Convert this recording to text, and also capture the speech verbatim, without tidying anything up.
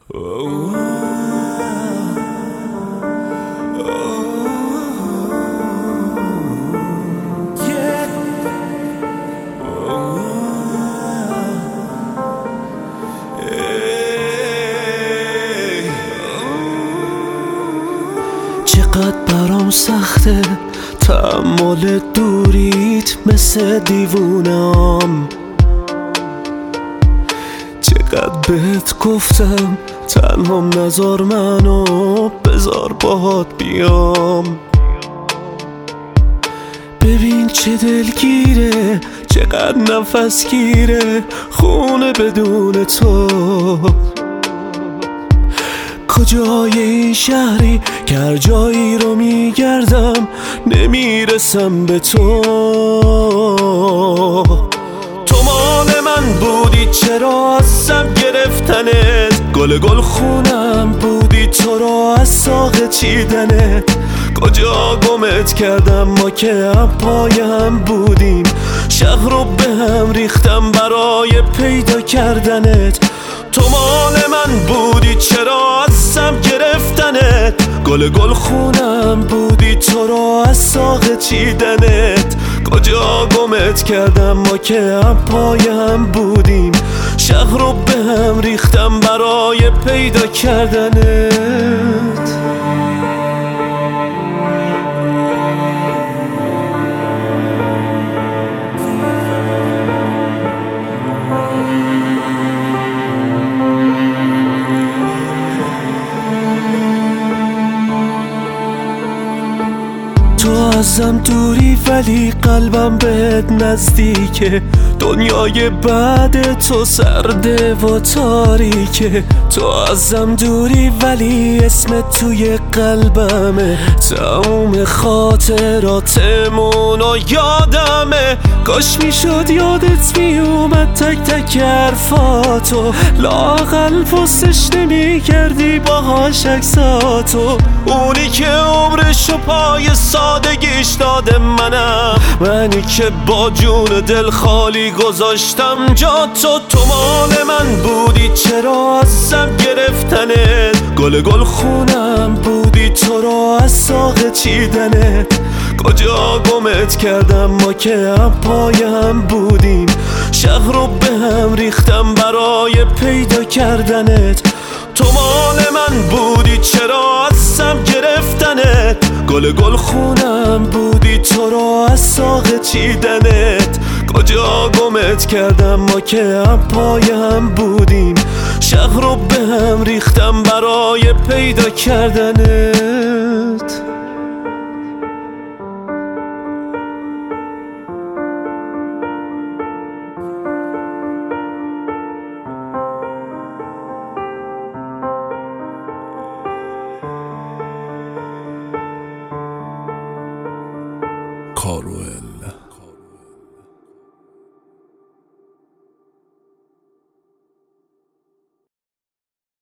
چقدر برام سخته تحمل دوریت مثل دیوونم، چقدر بهت گفتم تنهام نذار منو، بذار باهات بیام. ببین چه دلگیره، چقدر نفس گیره خونه بدون تو. کجای این شهری که هر جایی رو میگردم نمیرسم به تو. تو مال من بودی چرا ازم گرفتنت، گل گل خونم بودی تو را از ساق چیدنت. کجا گمت کردم ما که هم پای هم بودیم، شهر رو به هم ریختم برای پیدا کردنت. تو مال من بودی چرا ازم گرفتنت، گل گل خونم بودی تو را از ساق چیدنت. کجا گمت کردم ما که هم پای هم بودیم، شهر رو به هم ریختم برای پیدا کردنت. تو ازم دوری ولی قلبم بهت نزدیکه، دنیای بعد تو سرده و تاریکه. تو ازم دوری ولی اسمت توی قلبمه، تموم خاطراتمون و یادمه. کاش میشد یادت میومد تک تک حرفاتو، لااقل پستش نمی کردی باهاش عکساتو. اونی که عمرشو پای سادگیش داده منم، منی که با جون دل خالی گذاشتم جا تو. تو مال من بودی چرا ازم گرفتنت، گل گل خونم بودی تو را از ساق چیدنت. کجا گمت کردم ما که هم پای هم بودیم، شهر رو به هم ریختم برای پیدا کردنت. تو مال من بودی چرا ازم گرفتنت، گل گل خونم بودی تو را از ساق چیدنت. کجا گمت کردم ما که هم پای هم بودیم، شهر رو به هم ریختم برای پیدا کردنت. کاروئل